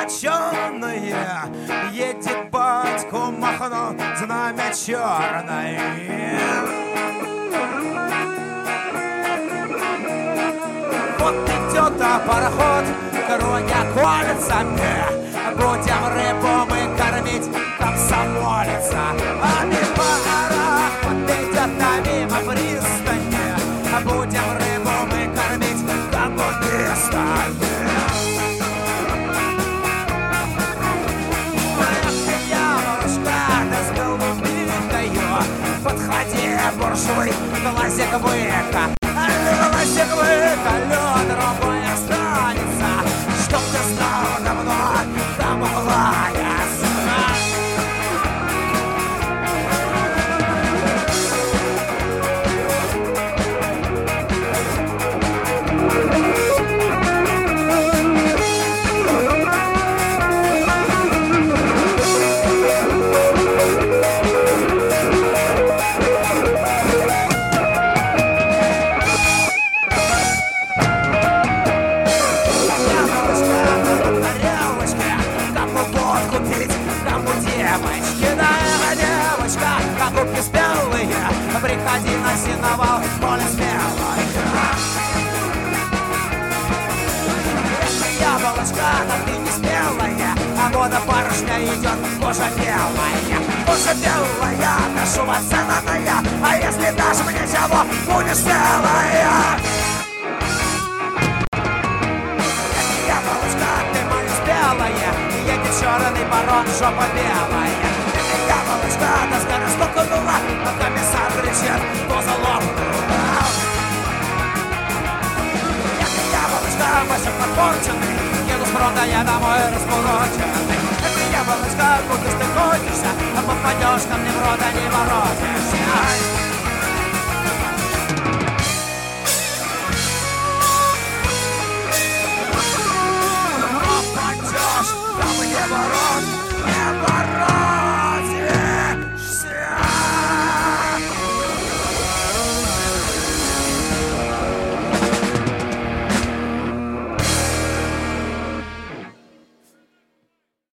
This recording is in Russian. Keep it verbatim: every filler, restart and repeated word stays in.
моченые, едет батьку Махно, знамя черное. Вот идет а пароход, кроня колется, будем рыбу мы кормить, комсомолица. А мимо пароход идет, а мимо пристани, будем рыбу мы кормить, коммунистами. Подходи, буржуй, глазик выка, глазик выка, лед рукой останется, чтоб ты знал давно, кому лаяться. Кубки спелые, приходи на сеновал, поле смелое. Яблочко, но ты не смелая, а вода барышня идет, кожа белая. Кожа белая, ношу оценанная, а если дашь мне чего, будешь целая. Яблочко, ты моя спелая, едет черный барон, жопа белая.